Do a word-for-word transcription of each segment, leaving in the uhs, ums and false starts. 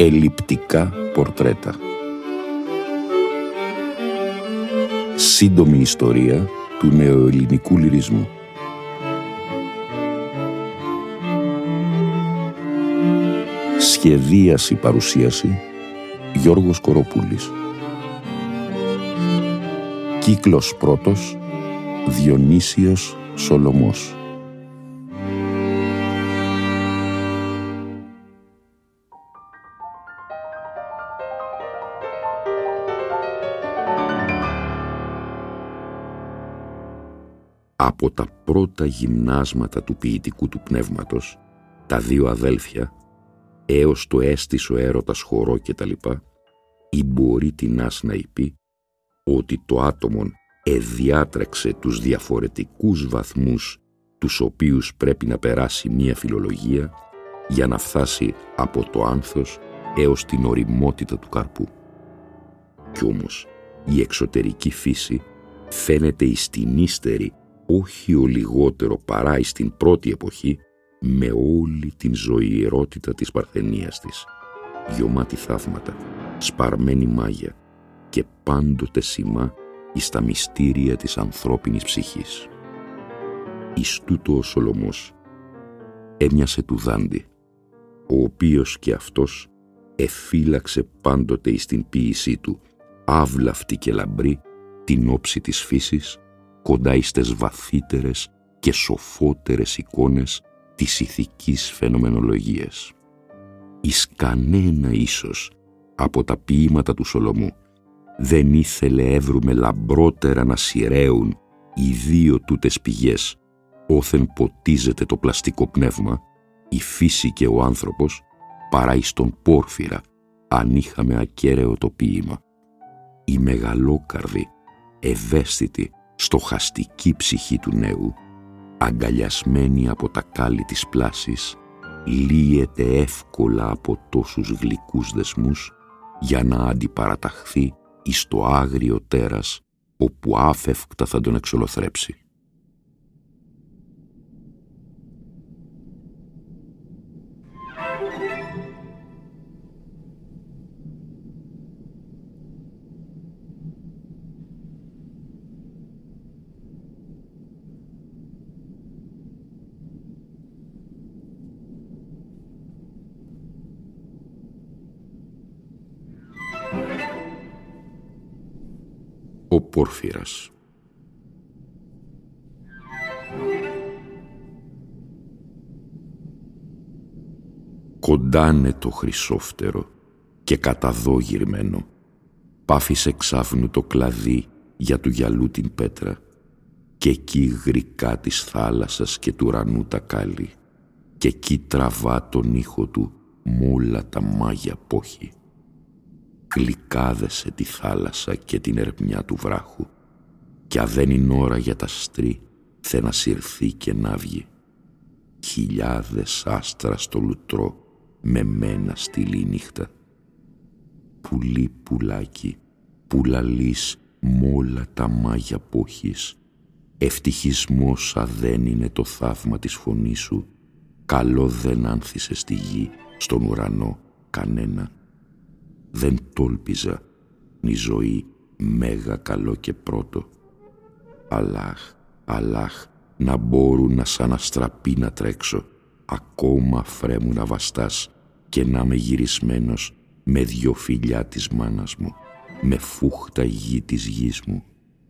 Ελλειπτικά πορτρέτα. Σύντομη ιστορία του νεοελληνικού λυρισμού. Σχεδίαση παρουσίαση Γιώργος Κοροπούλης. Κύκλος πρώτος Διονύσιος Σολωμός. Από τα πρώτα γυμνάσματα του ποιητικού του πνεύματος, τα δύο αδέλφια, έως το έστεις ο έρωτας χορό και τα λοιπά, ή μπορεί τεινάς να είπε ότι το άτομον εδιάτρεξε τους διαφορετικούς βαθμούς τους οποίους πρέπει να περάσει μία φιλολογία για να φτάσει από το άνθος έως την ωριμότητα του καρπού. Κι όμως η εξωτερική φύση φαίνεται εις την ύστερη όχι ο λιγότερο παρά εις την πρώτη εποχή με όλη την ζωηρότητα της παρθενίας της, γιωμάτη θαύματα, σπαρμένη μάγια και πάντοτε σημά εις τα μυστήρια της ανθρώπινης ψυχής. Εις τούτο ο Σολωμός έμοιασε του Δάντη, ο οποίος και αυτός εφύλαξε πάντοτε εις την ποίησή του άβλαυτη και λαμπρή την όψη της φύσης κοντά εις τες βαθύτερες και σοφότερες εικόνες της ηθικής φαινομενολογίας. Εις κανένα ίσως από τα ποίηματα του Σολωμού δεν ήθελε έβρουμε λαμπρότερα να σειραίουν οι δύο τούτες πηγές όθεν ποτίζεται το πλαστικό πνεύμα, η φύση και ο άνθρωπος, παρά εις τον Πόρφυρα, αν είχαμε ακέραιο το ποίημα. Η μεγαλόκαρδη, ευαίσθητη, στοχαστική ψυχή του νέου, αγκαλιασμένη από τα κάλλη της πλάσης, λύεται εύκολα από τόσους γλυκούς δεσμούς για να αντιπαραταχθεί εις το άγριο τέρας όπου άφευκτα θα τον εξολοθρέψει. Ο Πόρφυρας. Κοντάνε το χρυσόφτερο και καταδώ γυρμένο, πάφησε εξάφνου το κλαδί για του γυαλού την πέτρα και εκεί γρικά της θάλασσας και του ουρανού τα κάλλη και εκεί τραβά τον ήχο του μ' όλα τα μάγια πόχη. Γλυκάδεσε τη θάλασσα και την ερμιά του βράχου κι αν δεν είναι ώρα για τα στρί θε να συρθεί και να βγει. Χιλιάδες άστρα στο λουτρό με μένα στείλει νύχτα. Πουλί πουλάκι που λαλείς μ' όλα τα μάγια πόχης, ευτυχισμός αν δεν είναι το θαύμα της φωνής σου, καλό δεν άνθησε στη γη, στον ουρανό κανένα. Δεν τόλπιζα η ζωή μέγα καλό και πρώτο. Αλλάχ, αλλάχ, να μπορούν να σαν αστραπή να τρέξω, ακόμα φρέμου να βαστάς και να είμαι γυρισμένος με δυο φιλιά της μάνας μου, με φούχτα γη της γης μου.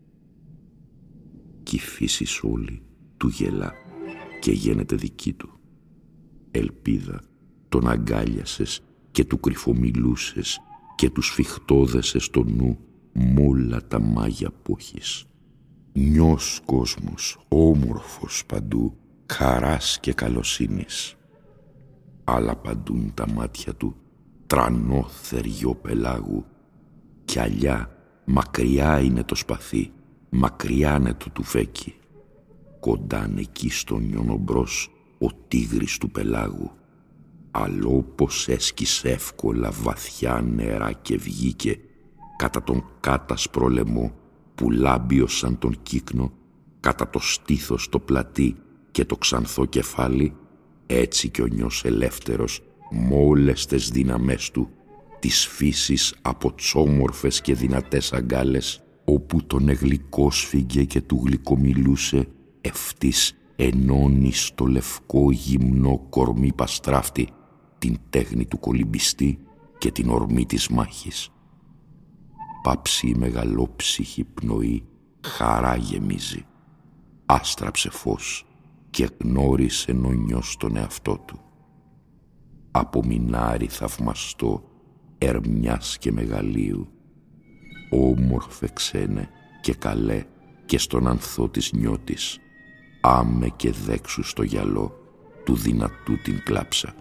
Κι η φύση όλη του γελά και γίνεται δική του. Ελπίδα τον αγκάλιασες και του κρυφομιλούσες και του σφιχτόδεσες στο νου μ' όλα τα μάγια πόχης. Νιός κόσμος, όμορφος παντού, χαράς και καλοσύνης. Αλλά παντούν τα μάτια του τρανό θεριό πελάγου κι αλλιά μακριά είναι το σπαθί, μακριά είναι το τουφέκι. Κοντάν εκεί στον νιονομπρός ο τίγρης του πελάγου. Αλλά όπως έσκησε εύκολα βαθιά νερά και βγήκε κατά τον κάτασπρο λαιμό που λάμπει σαν τον κύκνο, κατά το στήθος το πλατή και το ξανθό κεφάλι, έτσι κι ο νιός ελεύθερος μ' όλες τες δύναμές του της φύσης από τσόμορφες και δυνατές αγκάλες, όπου τον εγλυκό σφίγγε και του γλυκομιλούσε, ευτής ενώνει στο λευκό γυμνό κορμί παστράφτη την τέχνη του κολυμπιστή και την ορμή της μάχης. Πάψει η μεγαλόψυχη πνοή, χαρά γεμίζει. Άστραψε φως και γνώρισε νονιός τον εαυτό του. Από μινάρι θαυμαστό, ερμιάς και μεγαλείου, όμορφε ξένε και καλέ και στον ανθό της νιώτης, άμε και δέξου στο γυαλό του δυνατού την κλάψα.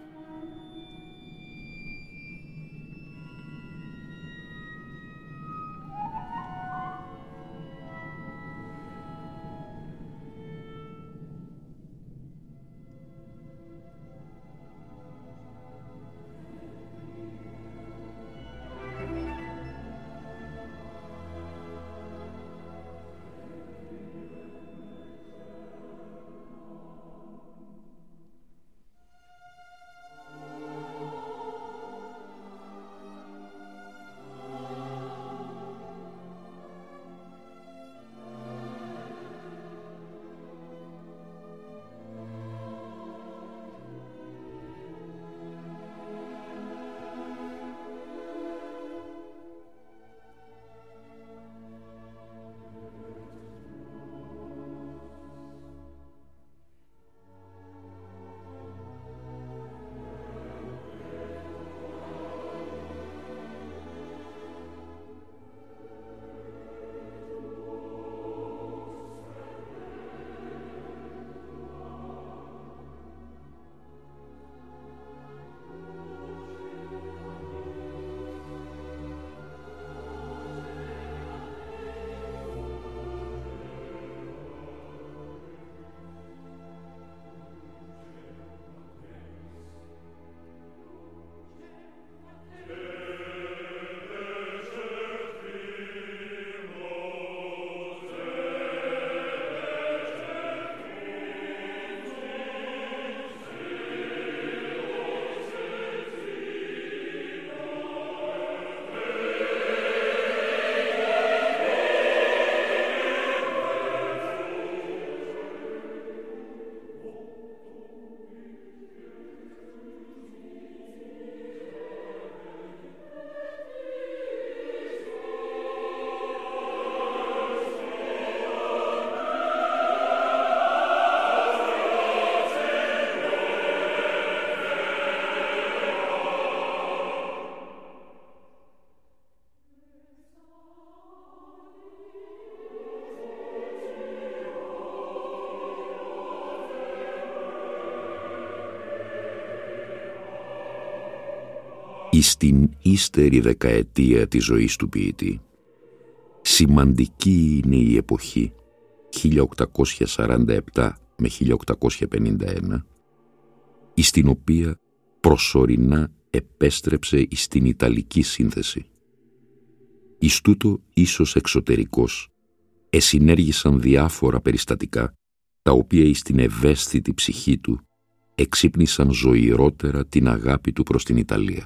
Στην ύστερη δεκαετία της ζωής του ποιητή, σημαντική είναι η εποχή χίλια οκτακόσια σαράντα επτά με χίλια οκτακόσια πενήντα ένα, εις την οποία προσωρινά επέστρεψε στην Ιταλική σύνθεση. Εις τούτο ίσως εξωτερικός εσυνέργησαν διάφορα περιστατικά, τα οποία εις την ευαίσθητη ψυχή του εξύπνησαν ζωηρότερα την αγάπη του προς την Ιταλία.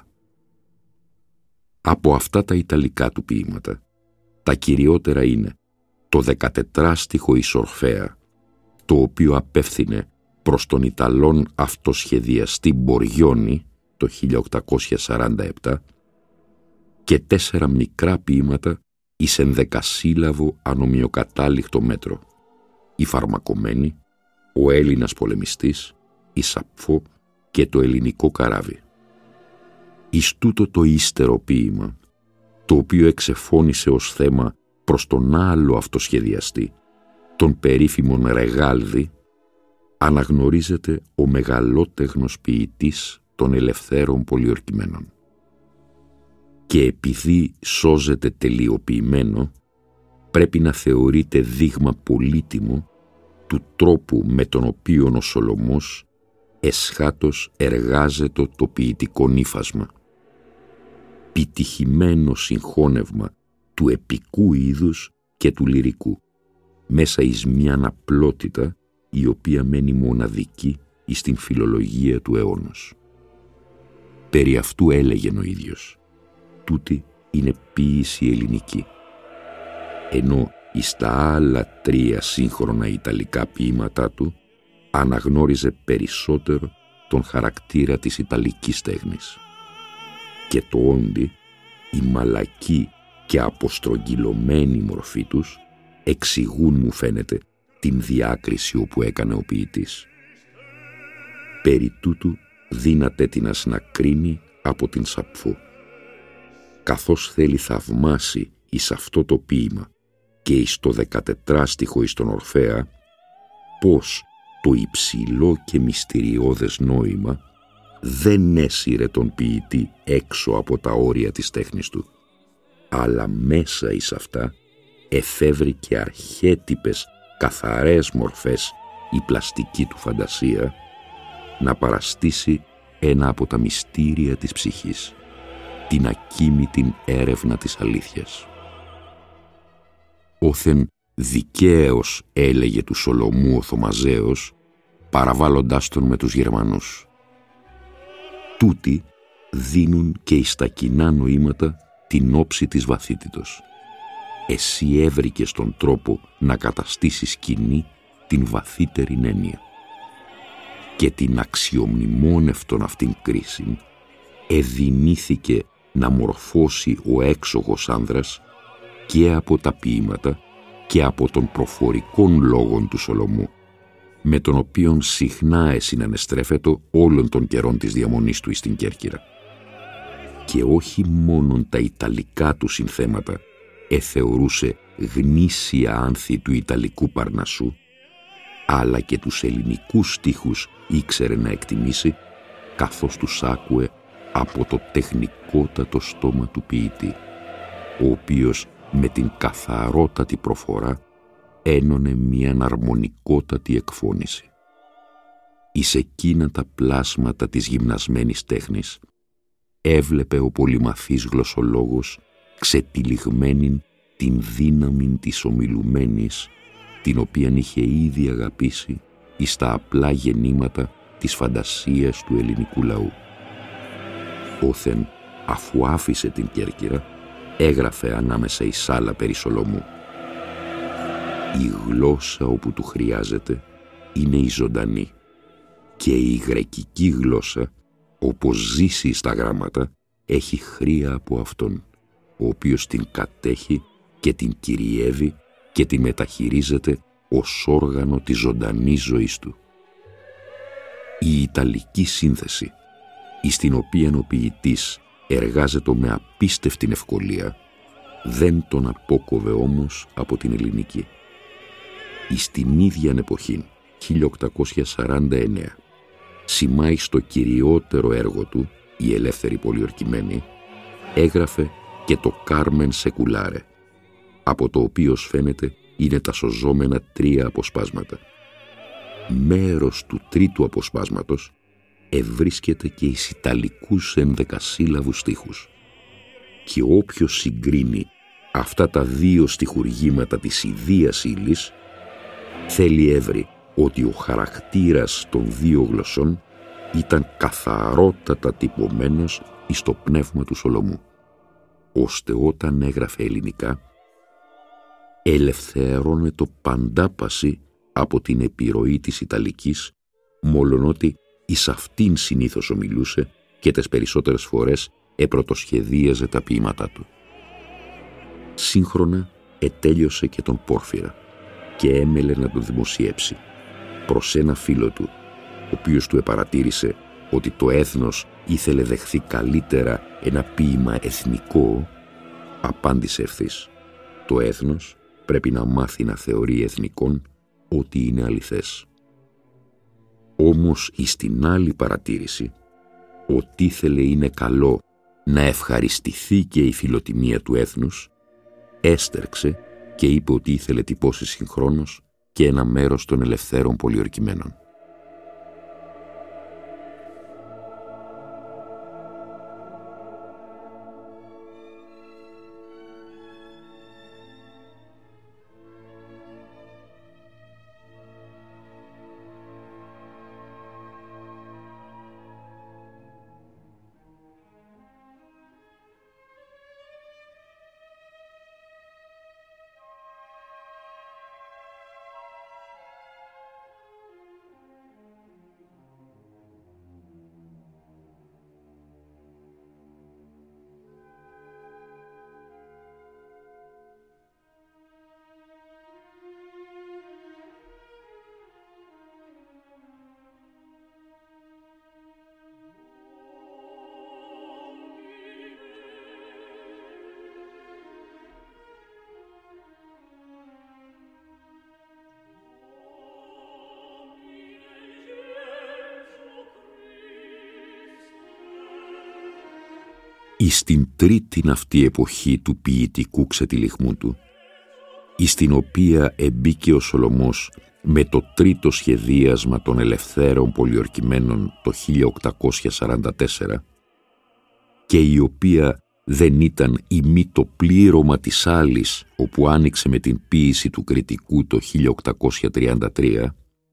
Από αυτά τα ιταλικά του ποίηματα, τα κυριότερα είναι το δεκατετράστιχο εις Ορφέα, το οποίο απέφθινε προς τον Ιταλόν αυτοσχεδιαστή Μποριόνι το χίλια οκτακόσια σαράντα επτά και τέσσερα μικρά ποίηματα εις ενδεκασύλλαβο ανομοιοκατάληκτο μέτρο, η Φαρμακομένη, ο Έλληνας πολεμιστής, η Σαπφό και το ελληνικό καράβι. Εις τούτο το ύστερο ποίημα, το οποίο εξεφώνησε ως θέμα προς τον άλλο αυτοσχεδιαστή, τον περίφημον Ρεγάλδη, αναγνωρίζεται ο μεγαλότεχνος ποιητής των ελευθέρων πολιορκημένων. Και επειδή σώζεται τελειοποιημένο, πρέπει να θεωρείται δείγμα πολύτιμο του τρόπου με τον οποίο ο Σολομός εσχάτως εργάζεται το ποιητικό νύφασμα. Πιτυχημένο συγχώνευμα του επικού είδους και του λυρικού, μέσα εις μιαν απλότητα η οποία μένει μοναδική εις την φιλολογία του αιώνος. Περί αυτού έλεγεν ο ίδιος: τούτη είναι ποίηση ελληνική. Ενώ εις τα άλλα τρία σύγχρονα ιταλικά ποίηματά του αναγνώριζε περισσότερο τον χαρακτήρα της ιταλικής τέχνης. Και το όντι, η μαλακή και αποστρογγυλωμένη μορφή τους εξηγούν, μου φαίνεται, την διάκριση όπου έκανε ο ποιητής. Περί τούτου δύναται τίνας να κρίνει από την Σαπφό. Καθώς θέλει θαυμάσει εις αυτό το ποίημα και εις το δεκατετράστιχο εις τον Ορφέα, πως το υψηλό και μυστηριώδες νόημα δεν έσυρε τον ποιητή έξω από τα όρια της τέχνης του, αλλά μέσα εις αυτά εφεύρηκε αρχέτυπες καθαρές μορφές η πλαστική του φαντασία να παραστήσει ένα από τα μυστήρια της ψυχής, την ακίμητη έρευνα της αλήθειας. Όθεν δικαίως έλεγε του Σολομού ο Θωμαζέος, παραβάλλοντάς τον με τους Γερμανούς. Τούτοι δίνουν και εις τα κοινά νοήματα την όψη της βαθύτητος. Εσύ έβρηκες τον τρόπο να καταστήσεις κοινή την βαθύτερη έννοια. Και την αξιομνημόνευτον αυτήν κρίση εδυνήθηκε να μορφώσει ο έξοχος άνδρας και από τα ποίηματα και από των προφορικών λόγων του Σολομού, με τον οποίον συχνά εσυνανεστρέφετο όλων των καιρών της διαμονής του εις την Κέρκυρα. Και όχι μόνον τα ιταλικά του συνθέματα εθεωρούσε γνήσια άνθη του ιταλικού Παρνασσού, αλλά και τους ελληνικούς στίχους ήξερε να εκτιμήσει, καθώς τους άκουε από το τεχνικότατο στόμα του ποιητή, ο οποίος με την καθαρότατη προφορά ένωνε μια αρμονικότατη εκφώνηση. Εις εκείνα τα πλάσματα της γυμνασμένης τέχνης έβλεπε ο πολυμαθής γλωσσολόγος ξετυλιγμένην την δύναμη της ομιλουμένης, την οποίαν είχε ήδη αγαπήσει εις τα απλά γεννήματα της φαντασίας του ελληνικού λαού. Όθεν, αφού άφησε την Κέρκυρα, έγραφε ανάμεσα εις άλλα περί Σολομού. Η γλώσσα όπου του χρειάζεται είναι η ζωντανή και η γρεκική γλώσσα, όπως ζήσει στα γράμματα, έχει χρία από αυτόν, ο οποίος την κατέχει και την κυριεύει και την μεταχειρίζεται ως όργανο της ζωντανής ζωής του. Η ιταλική σύνθεση, εις την οποία ο ποιητής εργάζεται με απίστευτη ευκολία, δεν τον απόκοβε όμως από την ελληνική. Εις την ίδια εποχή, χίλια οκτακόσια σαράντα εννέα, σημάει στο κυριότερο έργο του, η Ελεύθερη Πολιορκημένη, έγραφε και το Κάρμεν Σεκουλάρε, από το οποίο φαίνεται είναι τα σωζόμενα τρία αποσπάσματα. Μέρος του τρίτου αποσπάσματος ευρίσκεται και εις ιταλικούς ενδεκασύλλαβους στίχους. Και όποιος συγκρίνει αυτά τα δύο στιχουργήματα της ιδίας ύλης, θέλει έβρει ότι ο χαρακτήρας των δύο γλωσσών ήταν καθαρότατα τυπωμένος εις το πνεύμα του Σολομού, ώστε όταν έγραφε ελληνικά ελευθερώνε το παντάπαση από την επιρροή της Ιταλικής, μόλον εις αυτήν συνήθως ομιλούσε και τις περισσότερες φορές επρωτοσχεδίαζε τα ποίηματά του. Σύγχρονα ετέλειωσε και τον Πόρφυρα και έμελε να τον δημοσιεύσει. Προς ένα φίλο του, ο οποίος του επαρατήρησε ότι το έθνος ήθελε δεχθεί καλύτερα ένα ποίημα εθνικό, απάντησε ευθύς: το έθνος πρέπει να μάθει να θεωρεί εθνικών ό,τι είναι αληθές. Όμως εις την άλλη παρατήρηση, ότι ήθελε είναι καλό να ευχαριστηθεί και η φιλοτιμία του έθνους, έστερξε και είπε ότι ήθελε τυπώσει συγχρόνως και ένα μέρος των ελευθέρων πολιορκημένων. εις την τρίτην αυτή εποχή του ποιητικού ξετυλιχμού του, εις την οποία εμπήκε ο Σολομός με το τρίτο σχεδίασμα των ελευθέρων πολιορκημένων το χίλια οκτακόσια σαράντα τέσσερα και η οποία δεν ήταν ημί το πλήρωμα της άλλης όπου άνοιξε με την ποίηση του Κριτικού το χίλια οκτακόσια τριάντα τρία,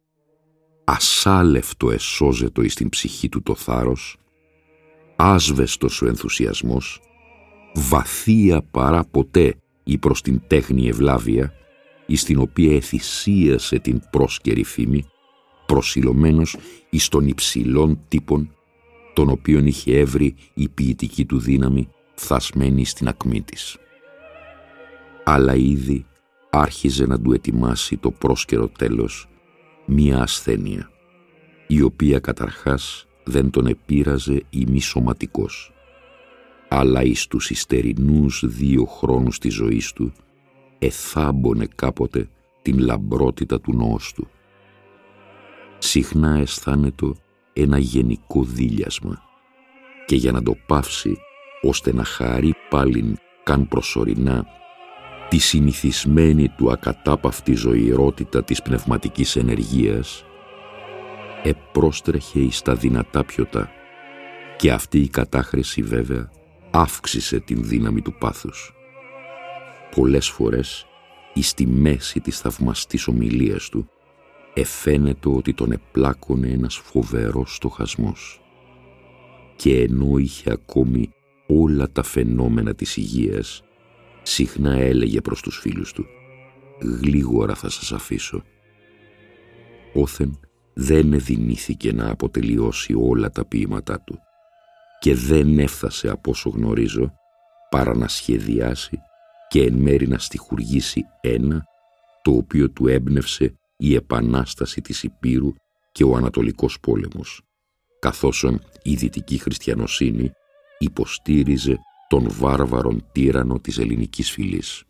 ασάλευτο εσώζετο εις την ψυχή του το θάρρος, άσβεστος ο ενθουσιασμός, βαθία παρά ποτέ η προς την τέχνη ευλάβεια, εις την οποία εθυσίασε την πρόσκαιρη φήμη, προσιλωμένος εις των υψηλών τύπων, τον οποίον είχε έβρει η ποιητική του δύναμη φθασμένη στην ακμή της. Αλλά ήδη άρχιζε να του ετοιμάσει το πρόσκαιρο τέλος μία ασθένεια, η οποία καταρχάς δεν τον επήραζε ημισωματικός, αλλά εις τους υστερινούς δύο χρόνους της ζωής του εθάμπονε κάποτε την λαμπρότητα του νοός του. Συχνά αισθάνεται ένα γενικό δείλιασμα και για να το πάυσει ώστε να χαρεί πάλιν καν προσωρινά τη συνηθισμένη του ακατάπαυτη ζωηρότητα της πνευματικής ενεργείας, επρόστρεχε εις τα δυνατά πιωτά και αυτή η κατάχρηση βέβαια αύξησε την δύναμη του πάθους. Πολλές φορές εις τη μέση της θαυμαστής ομιλίας του εφαίνεται ότι τον επλάκωνε ένας φοβερός στοχασμός και ενώ είχε ακόμη όλα τα φαινόμενα της υγείας, συχνά έλεγε προς τους φίλους του «Γλίγορα θα σας αφήσω». Όθεν δεν εδυνήθηκε να αποτελειώσει όλα τα ποίηματά του και δεν έφτασε από όσο γνωρίζω παρά να σχεδιάσει και εν μέρει να στιχουργήσει ένα το οποίο του έμπνευσε η επανάσταση της Υπήρου και ο Ανατολικός πόλεμος, καθώς η δυτική χριστιανοσύνη υποστήριζε τον βάρβαρον τύραννο της ελληνικής φυλής.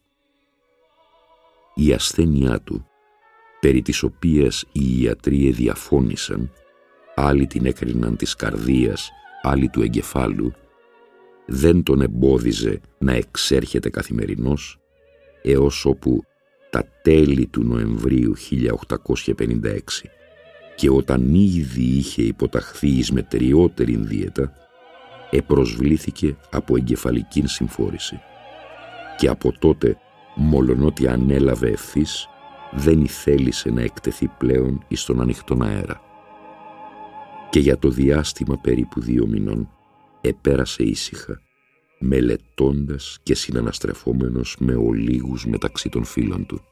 Η ασθένειά του, περί της οποίας οι ιατροί διαφώνησαν, άλλοι την έκριναν της καρδίας, άλλοι του εγκεφάλου, δεν τον εμπόδιζε να εξέρχεται καθημερινώς, έως όπου τα τέλη του Νοεμβρίου χίλια οκτακόσια πενήντα έξι και όταν ήδη είχε υποταχθεί εις μετριότερην δίαιτα, επροσβλήθηκε από εγκεφαλικήν συμφόρηση και από τότε, μολονότι ανέλαβε ευθύς, δεν ηθέλησε να εκτεθεί πλέον εις τον ανοιχτόν αέρα. Και για το διάστημα περίπου δύο μηνών επέρασε ήσυχα, μελετώντας και συναναστρεφόμενος με ολίγους μεταξύ των φίλων του.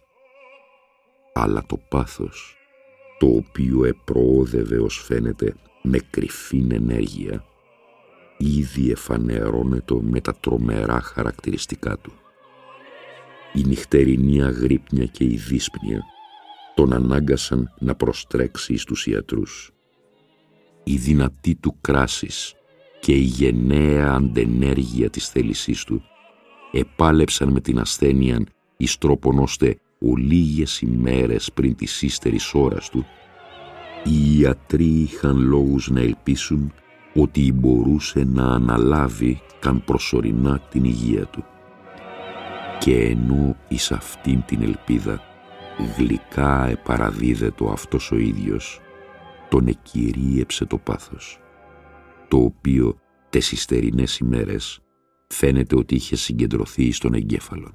Αλλά το πάθος, το οποίο επροόδευε ως φαίνεται με κρυφήν ενέργεια, ήδη εφανερώνεται με τα τρομερά χαρακτηριστικά του. Η νυχτερινή αγρύπνια και η δύσπνοια τον ανάγκασαν να προστρέξει εις τους ιατρούς. Η δυνατή του κράσης και η γενναία αντενέργεια της θέλησής του επάλεψαν με την ασθένεια εις τρόπον ώστε ολίγες ημέρες πριν της ύστερης ώρας του οι ιατροί είχαν λόγους να ελπίσουν ότι μπορούσε να αναλάβει καν προσωρινά την υγεία του. Και ενώ εις αυτήν την ελπίδα γλυκά επαραδίδετο αυτός ο ίδιος, τον εκυρίεψε το πάθος, το οποίο τες υστερινές ημέρες φαίνεται ότι είχε συγκεντρωθεί στον εγκέφαλο.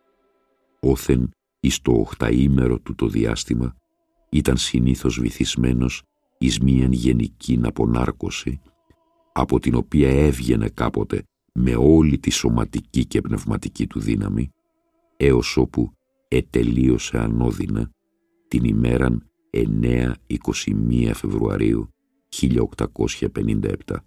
Όθεν εις το οχταήμερο του το διάστημα ήταν συνήθως βυθισμένος εις μίαν γενικήν απονάρκωση, από την οποία έβγαινε κάποτε με όλη τη σωματική και πνευματική του δύναμη, έως όπου ετελείωσε ανώδυνα την ημέραν εννέα είκοσι μία Φεβρουαρίου χίλια οκτακόσια πενήντα επτά.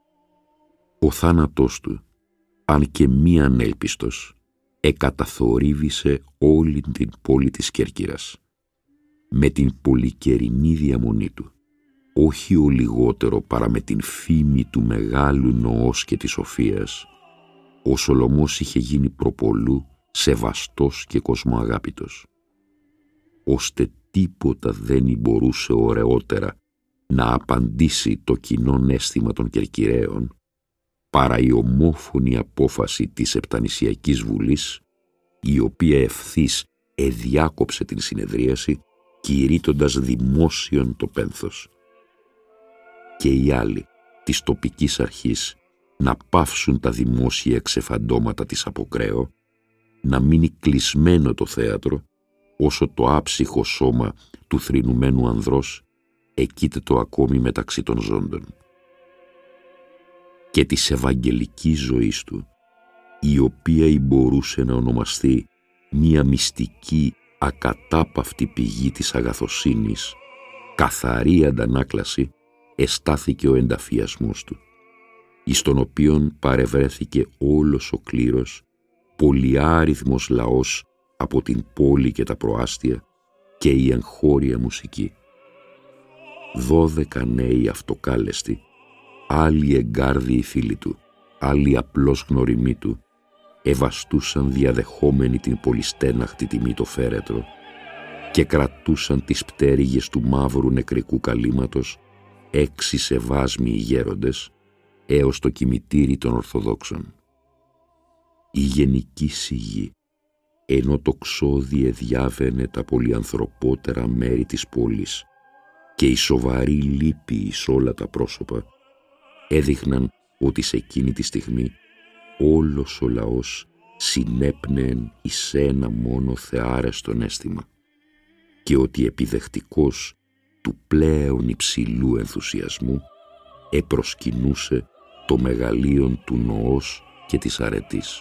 Ο θάνατός του, αν και μη ανέλπιστος, εκαταθορύβησε όλη την πόλη της Κέρκυρας, με την πολυκαιρινή διαμονή του, όχι ο λιγότερο παρά με την φήμη του μεγάλου νοός και της σοφίας, ο Σολομός είχε γίνει προπολού σεβαστός και κοσμοαγάπητος, ώστε τίποτα δεν μπορούσε ωραιότερα να απαντήσει το κοινόν αίσθημα των Κερκυραίων παρά η ομόφωνη απόφαση της Επτανησιακής Βουλής, η οποία ευθύς εδιάκοψε την συνεδρίαση, κηρύττοντας δημόσιον το πένθος. Και οι άλλοι της τοπικής αρχής να πάυσουν τα δημόσια εξεφαντώματα της Αποκραίο, να μείνει κλεισμένο το θέατρο, όσο το άψυχο σώμα του θρηνουμένου ανδρός εκείτετο ακόμη μεταξύ των ζώντων. Και της ευαγγελικής ζωής του, η οποία μπορούσε να ονομαστεί μία μυστική ακατάπαυτη πηγή της αγαθοσύνης, καθαρή αντανάκλαση, εστάθηκε ο ενταφιασμός του, εις τον οποίον παρευρέθηκε όλος ο κλήρος, πολυάριθμος λαός από την πόλη και τα προάστια και η εγχώρια μουσική. Δώδεκα νέοι αυτοκάλεστοι, άλλοι εγκάρδιοι φίλοι του, άλλοι απλώς γνωριμοί του, ευαστούσαν διαδεχόμενοι την πολυστέναχτη τιμή το φέρετρο και κρατούσαν τις πτέρυγες του μαύρου νεκρικού καλύματος έξι σεβάσμιοι γέροντες έως το κημητήρι των Ορθοδόξων. Η γενική σιγή, ενώ το ξόδι εδιάβαινε τα πολυανθρωπότερα μέρη της πόλης και η σοβαρή λύπη εις όλα τα πρόσωπα, έδειχναν ότι σε εκείνη τη στιγμή όλος ο λαός συνέπνεεν εις ένα μόνο θεάρεστον αίσθημα και ότι επιδεχτικός του πλέον υψηλού ενθουσιασμού επροσκυνούσε το μεγαλείον του νοός και της αρετής.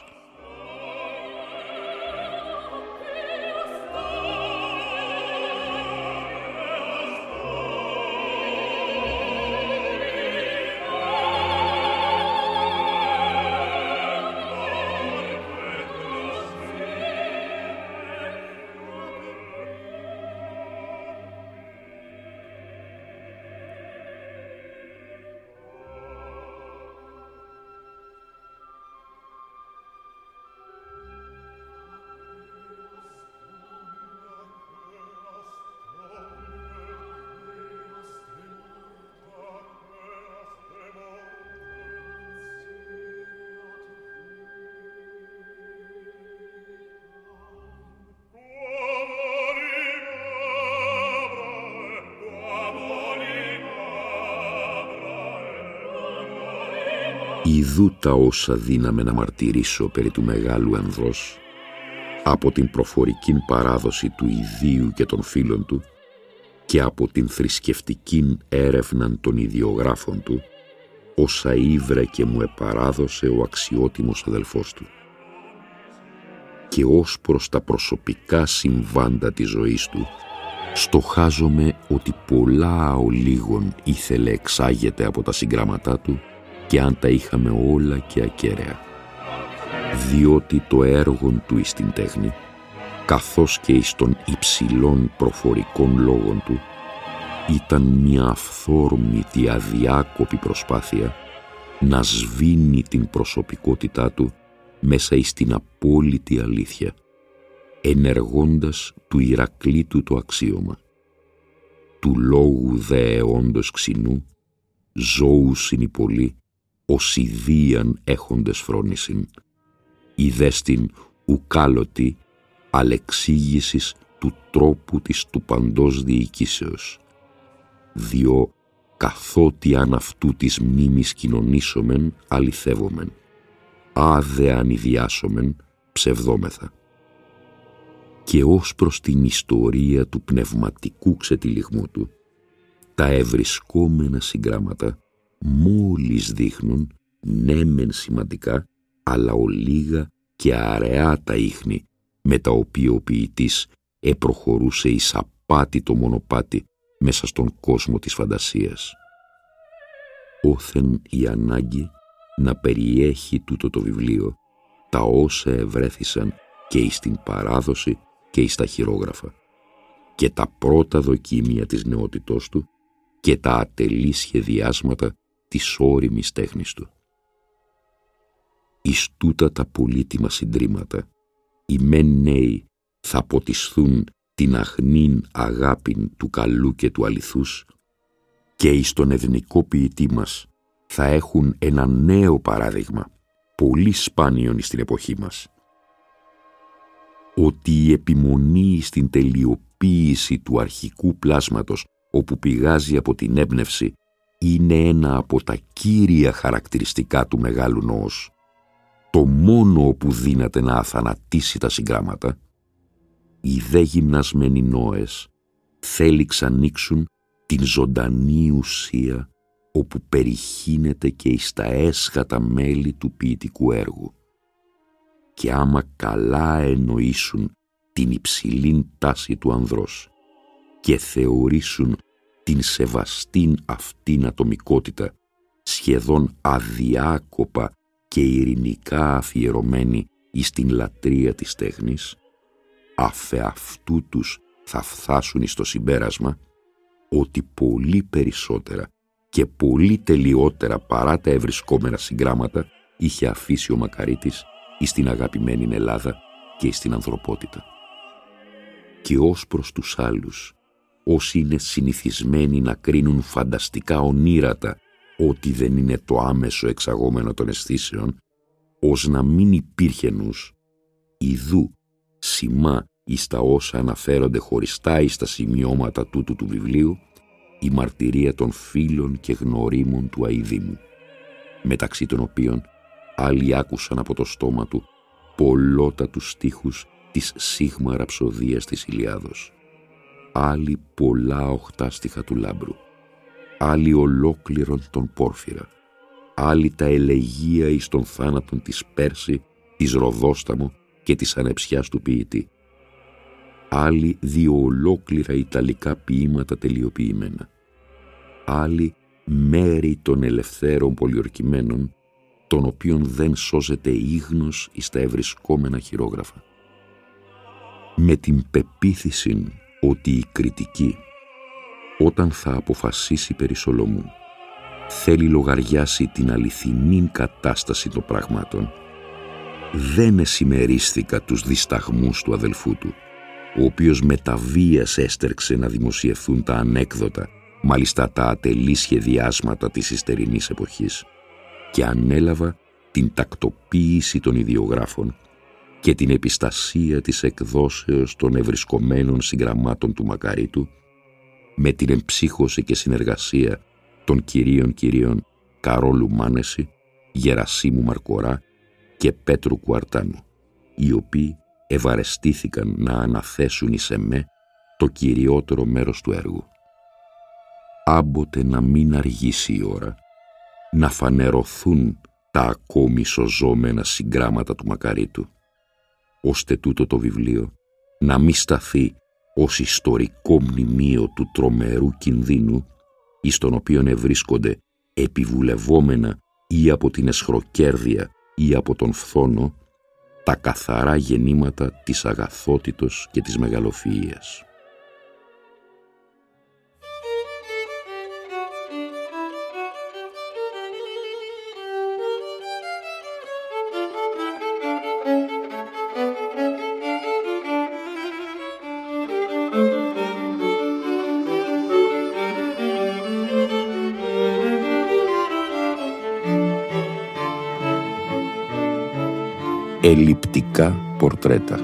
Ιδού τα όσα δύναμε να μαρτυρήσω περί του μεγάλου ανδρός, από την προφορικήν παράδοση του ιδίου και των φίλων του και από την θρησκευτικήν έρευναν των ιδιογράφων του, όσα ήβρε και μου επαράδωσε ο αξιότιμος αδελφός του. Και ως προς τα προσωπικά συμβάντα της ζωής του, στοχάζομαι ότι πολλά ο λίγων ήθελε εξάγεται από τα συγγράμματά του και αν τα είχαμε όλα και ακέραια. Διότι το έργον του εις την τέχνη, καθώς και εις των υψηλών προφορικών λόγων του, ήταν μια αυθόρμητη αδιάκοπη προσπάθεια να σβήνει την προσωπικότητά του μέσα εις την απόλυτη αλήθεια, ενεργώντας του Ηρακλήτου το αξίωμα. Του λόγου δε αιώντος ξινού, ζώους είναι πολλοί, ως ιδίαν έχοντες φρόνησιν, ιδέστην ουκάλωτη αλεξήγησης του τρόπου της του παντός διοικήσεως, διό καθότι αν αυτού της μνήμης κοινωνήσομεν αληθεύομεν, άδε αν ιδιάσομεν ψευδόμεθα. Και ως προς την ιστορία του πνευματικού ξετυλιγμού του, τα ευρισκόμενα συγγράμματα μόλις δείχνουν, ναι μεν σημαντικά, αλλά ολίγα και αραιά τα ίχνη με τα οποία ο ποιητής επροχωρούσε εις απάτητο μονοπάτι μέσα στον κόσμο της φαντασίας. Όθεν η ανάγκη να περιέχει τούτο το βιβλίο τα όσα ευρέθησαν και εις την παράδοση και εις τα χειρόγραφα και τα πρώτα δοκίμια της νεότητός του και τα ατελή σχεδιάσματα της ώριμης τέχνης του. Εις τούτα τα πολύτιμα συντρίμματα, οι μεν νέοι θα ποτισθούν την αχνήν αγάπην του καλού και του αληθούς και εις τον εθνικό ποιητή μας θα έχουν ένα νέο παράδειγμα, πολύ σπάνιον στην εποχή μας. Ότι η επιμονή στην τελειοποίηση του αρχικού πλάσματος, όπου πηγάζει από την έμπνευση, είναι ένα από τα κύρια χαρακτηριστικά του μεγάλου νοός, το μόνο όπου δύναται να αθανατήσει τα συγγράμματα, οι δε γυμνασμένοι νόες θέληξαν ανοίξουν την ζωντανή ουσία όπου περιχύνεται και εις τα έσχατα μέλη του ποιητικού έργου. Και άμα καλά εννοήσουν την υψηλήν τάση του ανδρός και θεωρήσουν την σεβαστήν αυτήν ατομικότητα σχεδόν αδιάκοπα και ειρηνικά αφιερωμένη εις την λατρεία της τέχνης, αφεαυτού τους θα φτάσουν εις το συμπέρασμα ότι πολύ περισσότερα και πολύ τελειότερα παρά τα ευρισκόμενα συγγράμματα είχε αφήσει ο Μακαρίτης εις την αγαπημένη Ελλάδα και εις την ανθρωπότητα. Και ως προς τους άλλους, όσοι είναι συνηθισμένοι να κρίνουν φανταστικά ονείρατα ότι δεν είναι το άμεσο εξαγόμενο των αισθήσεων, ως να μην υπήρχε νους, ιδού σημά εις τα όσα αναφέρονται χωριστά εις τα σημειώματα τούτου του βιβλίου, η μαρτυρία των φίλων και γνωρίμων του αηδήμου, μεταξύ των οποίων άλλοι άκουσαν από το στόμα του πολλότατους στίχους της Σίγμα ραψοδίας της Ηλιάδος, άλλοι πολλά οχτάστιχα του Λάμπρου, άλλοι ολόκληρον τον Πόρφυρα, άλλοι τα ελεγεία εις των θάνατων της Πέρση, της Ροδόσταμο και της ανεψιάς του ποιητή, άλλοι δύο ολόκληρα ιταλικά ποίηματα τελειοποιημένα, άλλοι μέρη των ελευθέρων πολιορκημένων, των οποίων δεν σώζεται ίγνος εις τα ευρισκόμενα χειρόγραφα. Με την πεποίθηση ότι η κριτική, όταν θα αποφασίσει περί Σολομού, θέλει λογαριάσει την αληθινή κατάσταση των πραγμάτων, δεν εσημερίστηκα τους δισταγμούς του αδελφού του, ο οποίος με τα βίας έστερξε να δημοσιευθούν τα ανέκδοτα, μάλιστα τα ατελή σχεδιάσματα της υστερινής εποχής, και ανέλαβα την τακτοποίηση των ιδιογράφων και την επιστασία της εκδόσεως των ευρισκομένων συγγραμμάτων του Μακαρίτου, με την εμψύχωση και συνεργασία των κυρίων κυρίων Καρόλου Μάνεση, Γερασίμου Μαρκορά και Πέτρου Κουαρτάνου, οι οποίοι ευαρεστήθηκαν να αναθέσουν εις εμέ το κυριότερο μέρος του έργου. Άμποτε να μην αργήσει η ώρα, να φανερωθούν τα ακόμη σωζόμενα συγγράμματα του Μακαρίτου, ώστε τούτο το βιβλίο να μη σταθεί ως ιστορικό μνημείο του τρομερού κινδύνου εις τον οποίον ευρίσκονται επιβουλευόμενα ή από την εσχροκέρδεια ή από τον φθόνο τα καθαρά γεννήματα της αγαθότητος και της μεγαλοφυΐας. Ελλειπτικά πορτρέτα.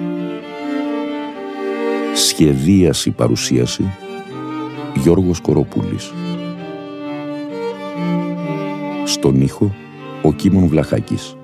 Σχεδίαση παρουσίαση Γιώργος Κοροπούλης. Στον ήχο ο Κίμων Βλαχάκης.